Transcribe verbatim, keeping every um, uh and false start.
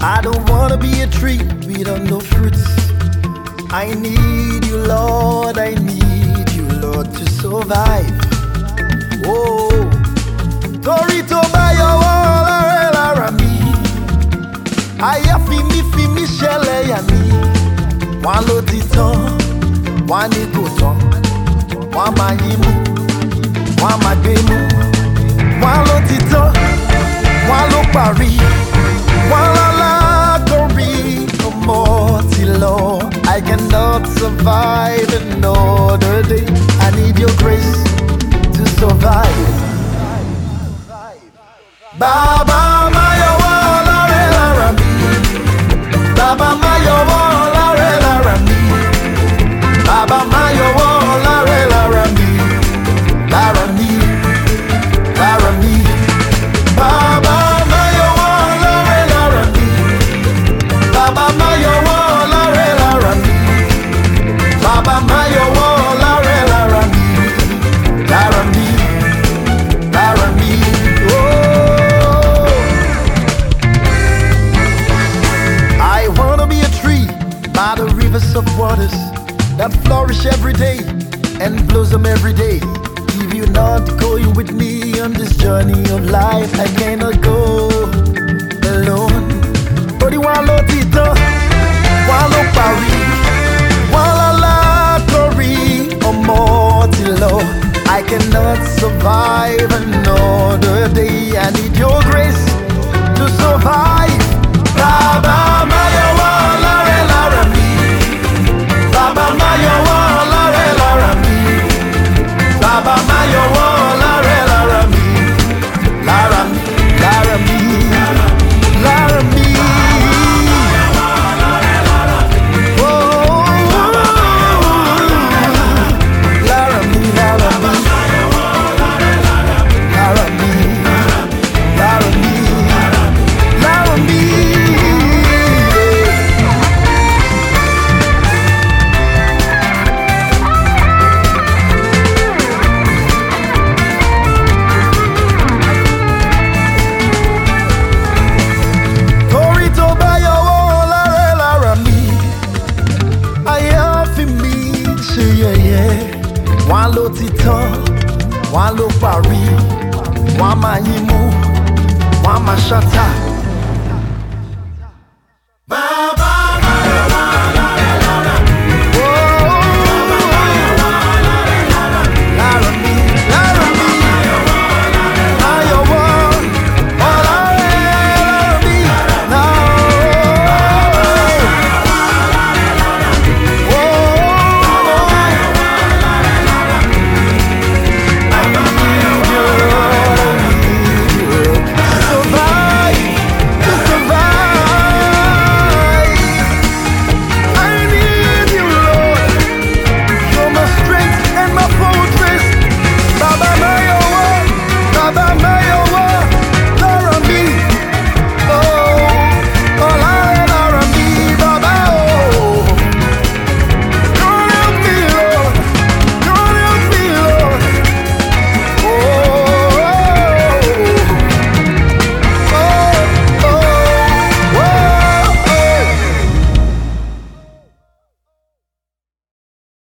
I don't wanna be a tree without no fruits. I need you, Lord, I need you, Lord, to survive. Oh, torí tó bá yọwọ́ lọ́rẹ́ lára mi, àyà fi mí fi mí ṣẹlẹ̀ yà mí. Wọ́n ló ti tán, wọ́n ní kò tán, wọ́n máa yín mú, wọ́n máa gbé mú. Wọ́n ló ti tán, wọ́n ló parí, wọ́n lọ́la kórí ọmọ ti lọ. I cannot survive another day. I need your grace to survive. Baba máa yọwọ́ lọ́rẹ́ lára mi. Baba máa yọwọ́ lọ́rẹ́ lára mi. Baba máa yọwọ́ lọ́rẹ́ lára mi. Lára mi, lára mi. Baba máa yọwọ́ lọ́rẹ́ lára mi. Baba máa yọwọ́ lọ́rẹ́ lára mi. Baba máa yọwọ́ lọ́rẹ́ lára mi. Lára mi, lára mi. Oh, I wanna be a tree by the rivers of waters that flourish every day and blossom every day. If you're not going with me on this journey of life, I cannot go alone. Torí wọ́n ló ti tán, wọ́n ló parí, wọ́n lọ́la torí ọmọ ti lọ. I cannot survive another day. I need your grace to survive. Baba máa yọwọ́ lọ́rẹ́ lára mi. Baba máa yọwọ́ lọ́rẹ́ lára mi. Baba máa yọwọ́ lọ́rẹ́ lára mi. Lára mi, lára mi, lára mi. Oh, lára mi, lára mi. Lára mi, lára mi, lára mi. Torí tó bá yọwọ́ lọ́rẹ́ lára mi, àyà fi mí ṣe yẹ̀yẹ́. Wọ́n ló ti tán, wọ́n ló parí, wọ́n máa yín mú, wọ́n máa ṣátá.